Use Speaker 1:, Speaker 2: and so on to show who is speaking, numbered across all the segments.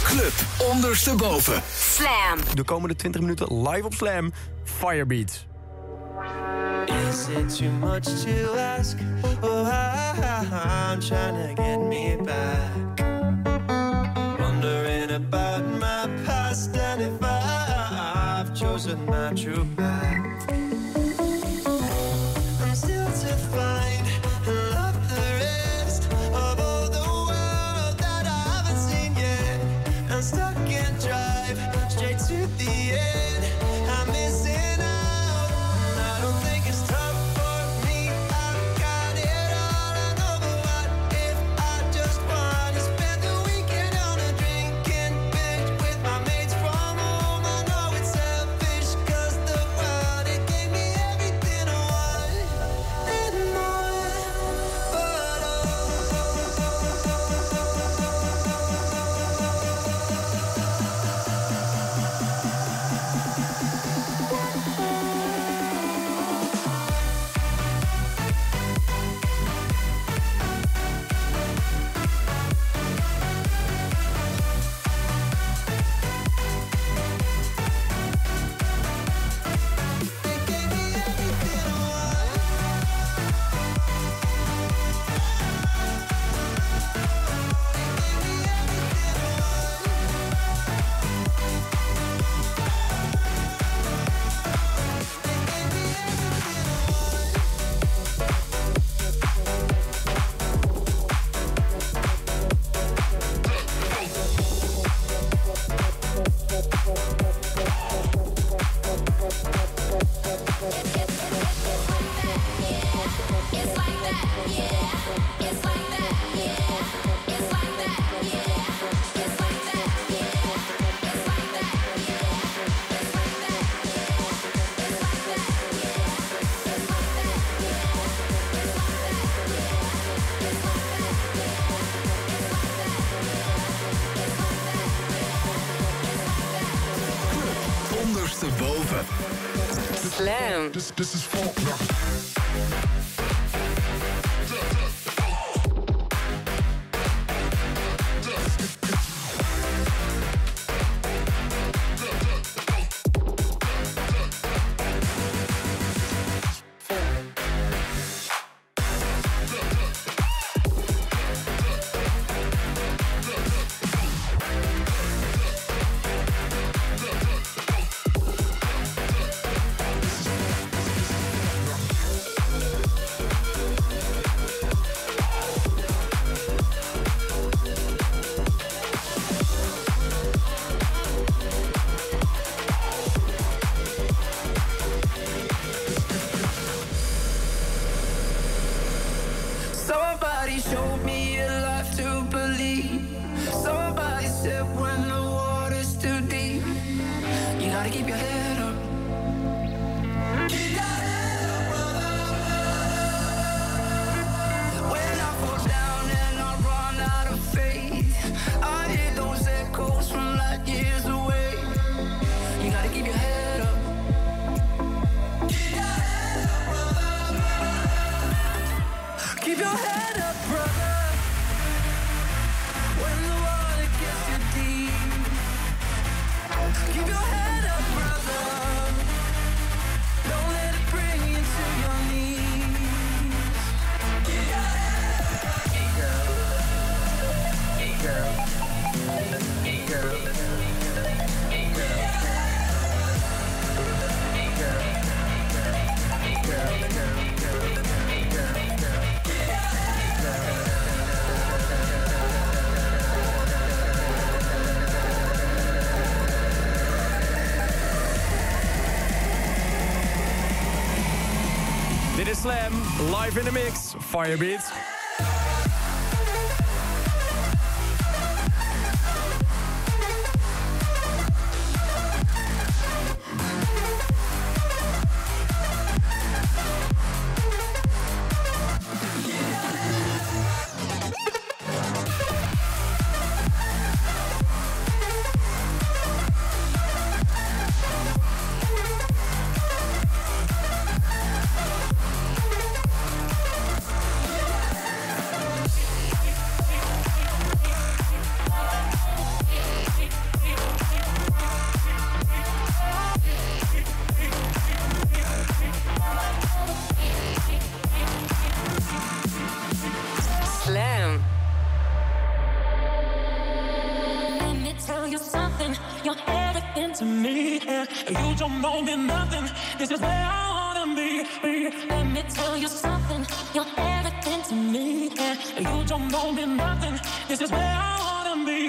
Speaker 1: Club ondersteboven.
Speaker 2: Slam.
Speaker 3: De komende 20 minuten live op Slam. Firebeat.
Speaker 4: Is it too much to ask? Oh, I'm trying to get me back. Wondering about my past and if I've chosen my true path. I'm still to find and love the rest of all the world that I haven't seen yet. I'm stuck in drive straight to the end. I'm missing out. I don't think it's tough for me. I've got it all. I know, but what if I just want to spend the weekend on a drinking bench with my mates from home? I know it's selfish, 'cause the world, it gave me everything I want and more. But
Speaker 1: Ondersteboven.
Speaker 2: Slam.
Speaker 1: This is Faulkner.
Speaker 4: somebody showed me a life to believe. Somebody said when the water's too deep, you gotta keep your head up. Keep your head up, brother. When I fall down and I run out of faith, I hear those echoes from light years away. You gotta keep your head up. Keep your head up, brother. Keep your head up, brother. When the water gets too deep, keep your head up, brother. Don't let it bring you to your knees. Keep your head up, hey girl, hey girl, hey girl, hey girl, hey girl, hey girl, hey girl.
Speaker 3: Dit is Slam, live in the mix, Firebeat.
Speaker 5: to me, and you don't know me nothing. This is where I wanna be. Let me tell you something. You're everything to me, and you don't know me nothing. This is where I wanna be.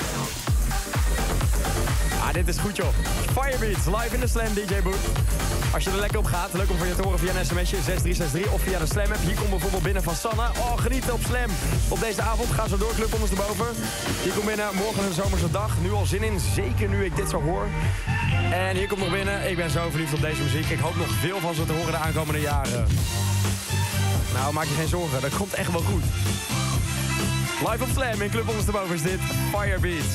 Speaker 3: Dit is goed, joh. Firebeats, live in de Slam, DJ Boot. Als je er lekker op gaat, leuk om van je te horen via een sms'je 6363 of via de Slam app. Hier komt bijvoorbeeld binnen van Sanne. Oh, genieten op Slam. Op deze avond gaan ze door, club ondersteboven. Hier komt binnen, morgen een zomerse dag. Nu al zin in, zeker nu ik dit zo hoor. En hier komt nog binnen, ik ben zo verliefd op deze muziek. Ik hoop nog veel van ze te horen de aankomende jaren. Nou, maak je geen zorgen, dat komt echt wel goed. Live op Slam in club ondersteboven is dit Firebeats.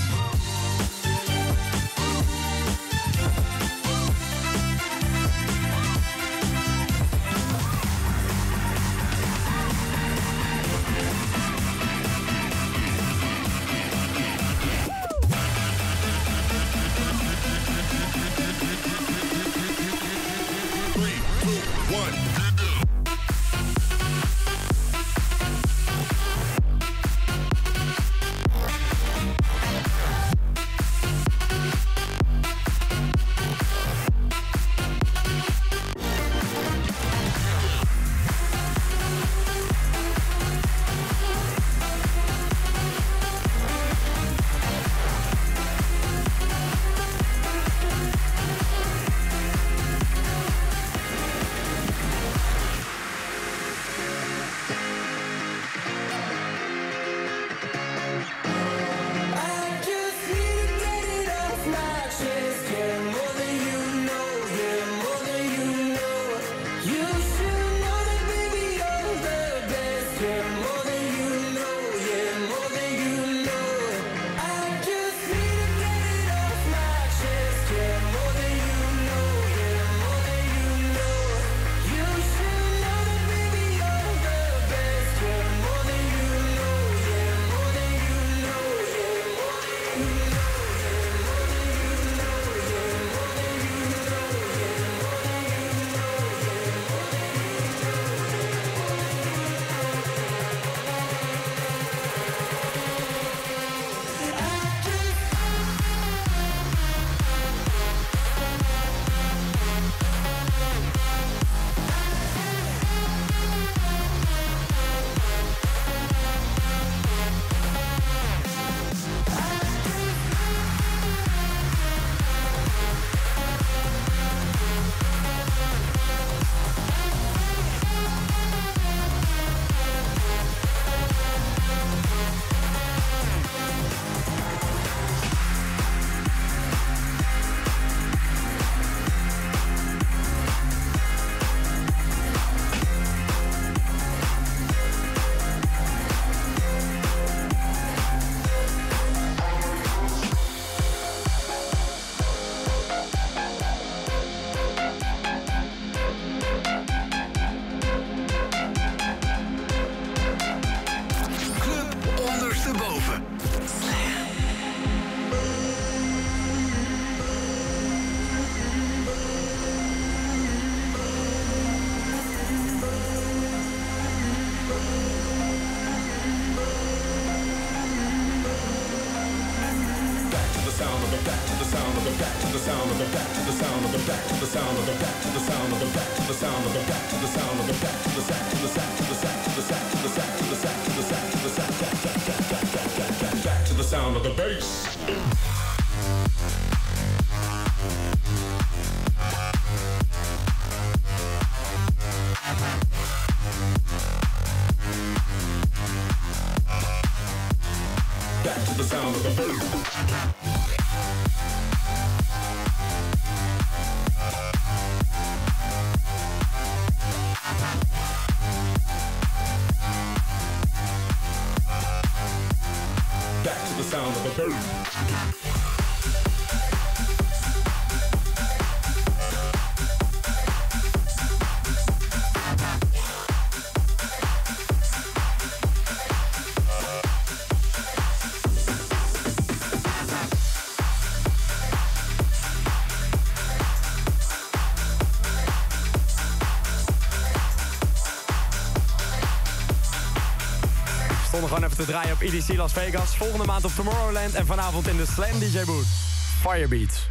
Speaker 3: Gewoon even te draaien op EDC Las Vegas. Volgende maand op Tomorrowland en vanavond in de Slam DJ Booth. Firebeats.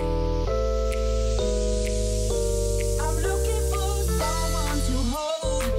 Speaker 6: I'm looking for someone to hold.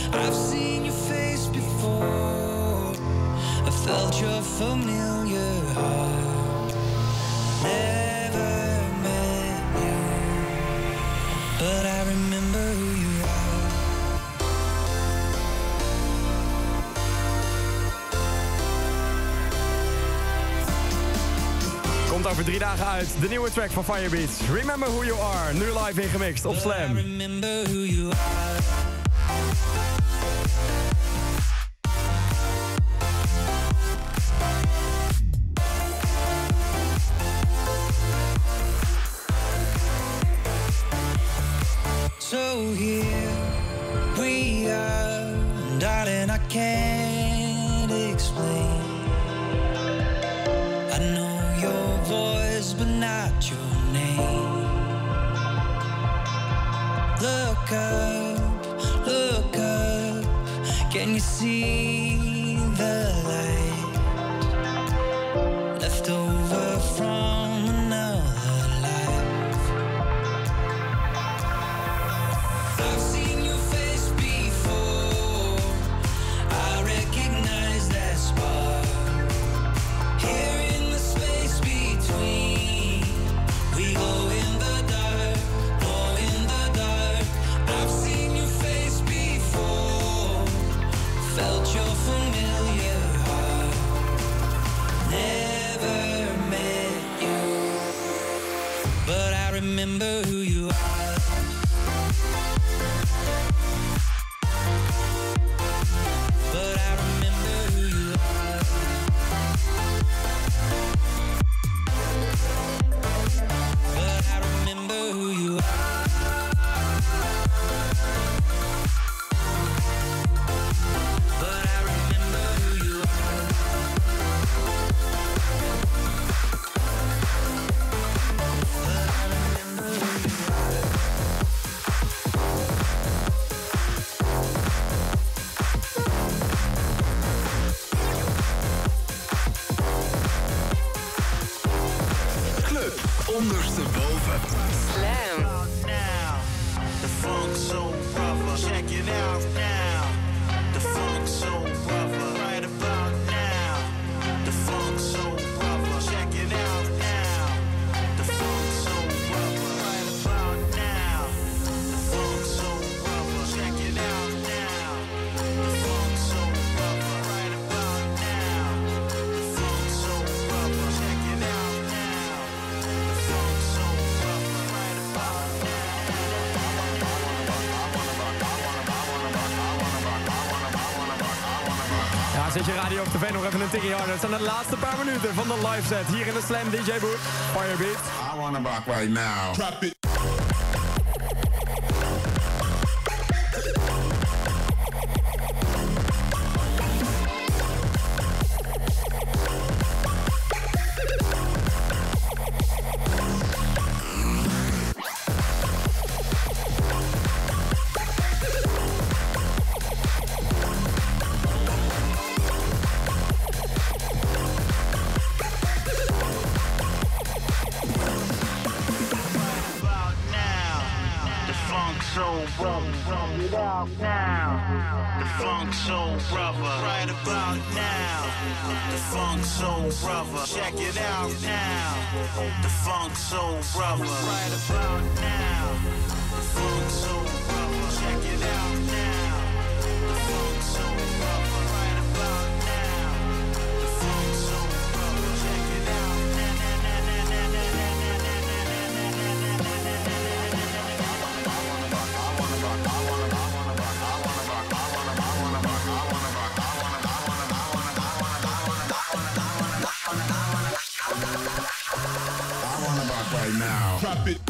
Speaker 4: I've seen your face before. I felt your familiar heart. Never met you, but I remember who you are.
Speaker 3: Komt over 3 dagen uit, de nieuwe track van Firebeatz. Remember Who You Are, nu live ingemixt op Slam.
Speaker 4: Remember who you are. So here we are, darling, I can't explain. I know your voice, but not your name. Look up, can you see the light left over from another life? I've seen your face before, I recognize that spark. Here in the space between, we go in the dark, go in the dark. I've seen your face before, felt your familiar heart. Never met you, but I remember who you are. But I remember who you are. But I remember who you are. But I remember who you are.
Speaker 1: Club ondersteboven.
Speaker 2: Slam.
Speaker 6: Now, the funk soul brother, check it out now. The funk soul brother, right about now. The funk soul brother, check it out now. The funk soul brother, right about now. The funk soul brother, check it out now. The funk soul brother, right about now. The funk soul brother, check it out now. The funk soul brother, right about
Speaker 3: Ja, zet je radio op tv nog even een tikkie harder. Het zijn de laatste paar minuten van de live set hier in de Slam DJ booth. Firebeatz.
Speaker 7: I wanna rock right now. Drop it.
Speaker 6: about now. The funk soul brother, check it out now. The funk soul brother, right about now. The funk soul brother, check it out now. The funk soul brother, right about now. The funk soul brother, check it out now. The funk soul brother, right about now. The funk soul brother, check it out.
Speaker 7: I wanna rock right now. Drop it.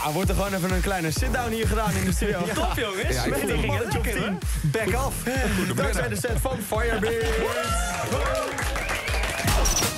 Speaker 3: Ja, wordt er gewoon even een kleine sit-down hier gedaan in de studio.
Speaker 8: Ja.
Speaker 3: Top, jongens.
Speaker 8: Ja, ik
Speaker 3: Met
Speaker 8: voel
Speaker 3: een
Speaker 8: me
Speaker 3: mannetje op
Speaker 8: lekker,
Speaker 3: 10. Back off. Dankzij de set van Firebeard.